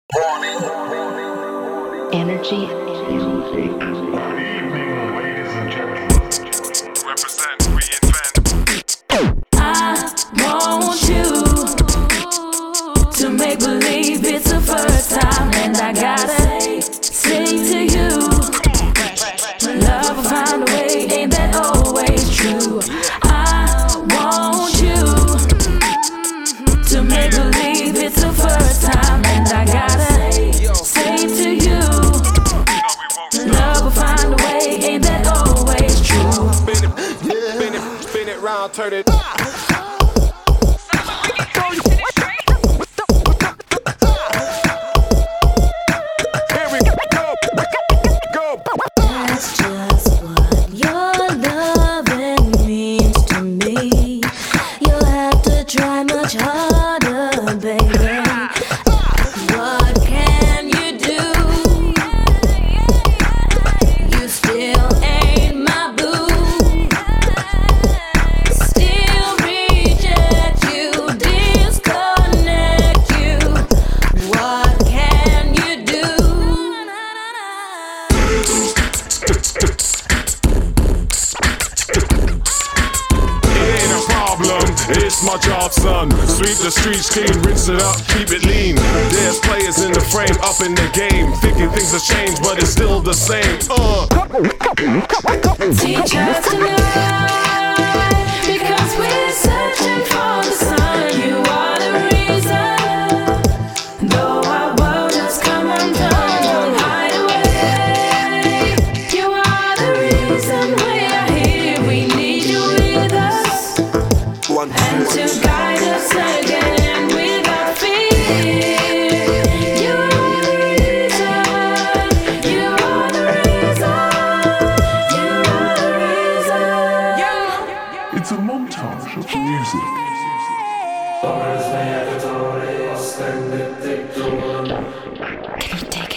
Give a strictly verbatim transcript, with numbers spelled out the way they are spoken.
Energy. Good evening, ladies and gentlemen. Represent, reinvent. I want you to make believe it's the first time, and I gotta say to you, love will find a way, ain't that always true? I want you to make believe it's the first time, and I gotta say to you, love will find a way, ain't that always true? Spin it, spin it, spin it round, turn it. Here we go, go. That's just what your loving means to me. You'll have to try much harder, baby. What can you do? You still ain't my boo. Still reject you, disconnect you. What can you do? It ain't a problem, it's my job, son. Sweep the streets clean, rinse it up, keep it lean. There's players in the frame, up in the game, thinking things have changed, but it's still the same. Uh. Teach us tonight, because we're searching for the sun. You are the reason, though our world has come undone. Don't hide away. You are the reason we are here. We need you with us, and to guide us again without fear. You are the reason. You are the reason. You are the reason. It's a montage of music. Can you take